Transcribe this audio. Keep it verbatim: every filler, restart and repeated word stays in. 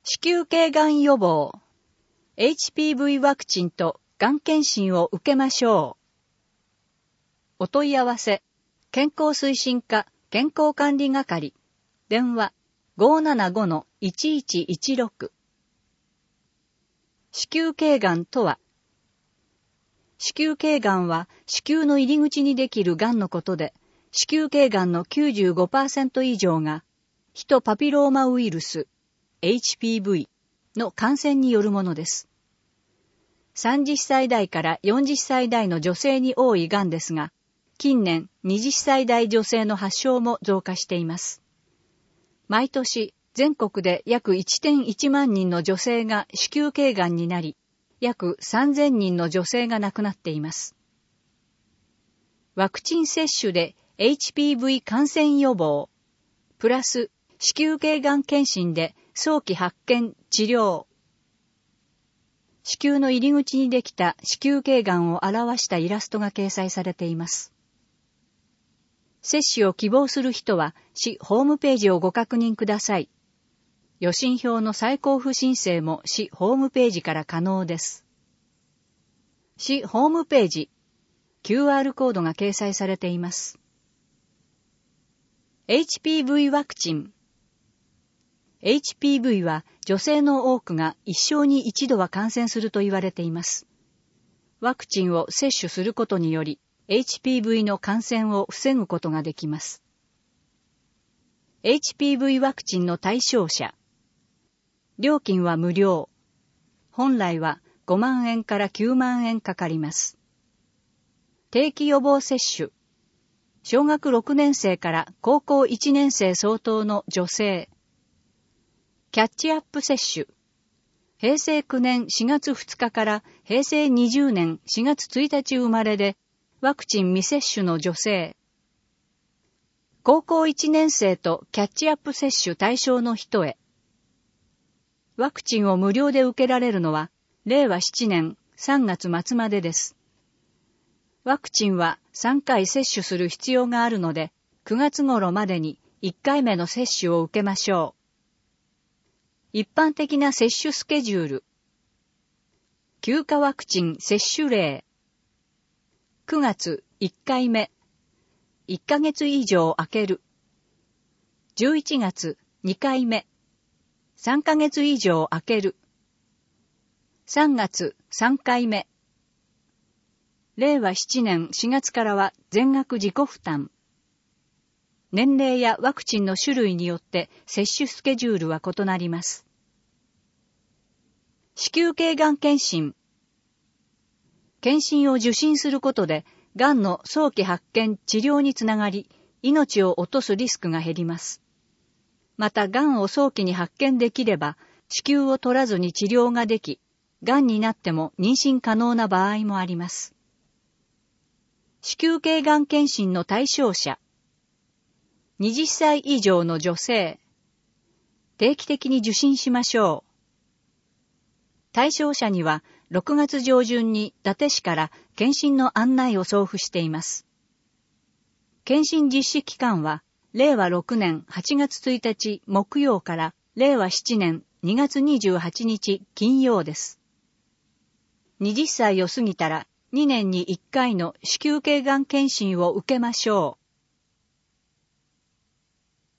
子宮頸がん予防、エイチピーブイ ワクチンとがん検診を受けましょう。お問い合わせ、健康推進課健康管理係、電話 ごーななごのいちいちいちろく。子宮頸がんとは、子宮頸がんは子宮の入り口にできるがんのことで、子宮頸がんの きゅうじゅうごパーセント 以上がヒトパピローマウイルス エイチピーブイ の感染によるものです。さんじゅっさい代からよんじゅっさい代の女性に多いがんですが、近年にじゅっさい代女性の発症も増加しています。毎年全国で約 いってんいちまん人の女性が子宮頸がんになり、約さんぜんにんの女性が亡くなっています。ワクチン接種で エイチピーブイ 感染予防、プラス子宮頸がん検診で早期発見、治療。子宮の入り口にできた子宮頸がんを表したイラストが掲載されています。接種を希望する人は市ホームページをご確認ください。予診票の再交付申請も市ホームページから可能です。市ホームページ、キューアール コードが掲載されています。エイチピーブイ ワクチン。エイチピーブイ は女性の多くが一生に一度は感染すると言われています。ワクチンを接種することにより、エイチピーブイ の感染を防ぐことができます。エイチピーブイ ワクチンの対象者。料金は無料。本来はごまんえんからきゅうまんえんかかります。定期予防接種。小学ろくねん生から高校いちねん生相当の女性。キャッチアップ接種。へいせいきゅうねんしがつふつかからへいせいにじゅうねんしがつついたち生まれで、ワクチン未接種の女性。高校いちねん生とキャッチアップ接種対象の人へ。ワクチンを無料で受けられるのは、れいわななねんさんがつ末までです。ワクチンはさんかい接種する必要があるので、くがつ頃までにいっかいめの接種を受けましょう。一般的な接種スケジュール。休暇ワクチン接種例。くがついっかいめ。いっかげつ以上空ける。じゅういちがつにかいめ。さんかげつ以上空ける。さんがつさんかいめ。れいわななねんしがつからは全額自己負担。年齢やワクチンの種類によって接種スケジュールは異なります。子宮頸がん検診。検診を受診することで、がんの早期発見・治療につながり、命を落とすリスクが減ります。また、がんを早期に発見できれば、子宮を取らずに治療ができ、がんになっても妊娠可能な場合もあります。子宮頸がん検診の対象者。はたち以上の女性。定期的に受診しましょう。対象者にはろくがつ上旬に伊達市から検診の案内を送付しています。検診実施期間はれいわろくねんはちがつついたち木曜かられいわななねんにがつにじゅうはちにち金曜です。はたちを過ぎたらにねんにいっかいの子宮頸がん検診を受けましょう。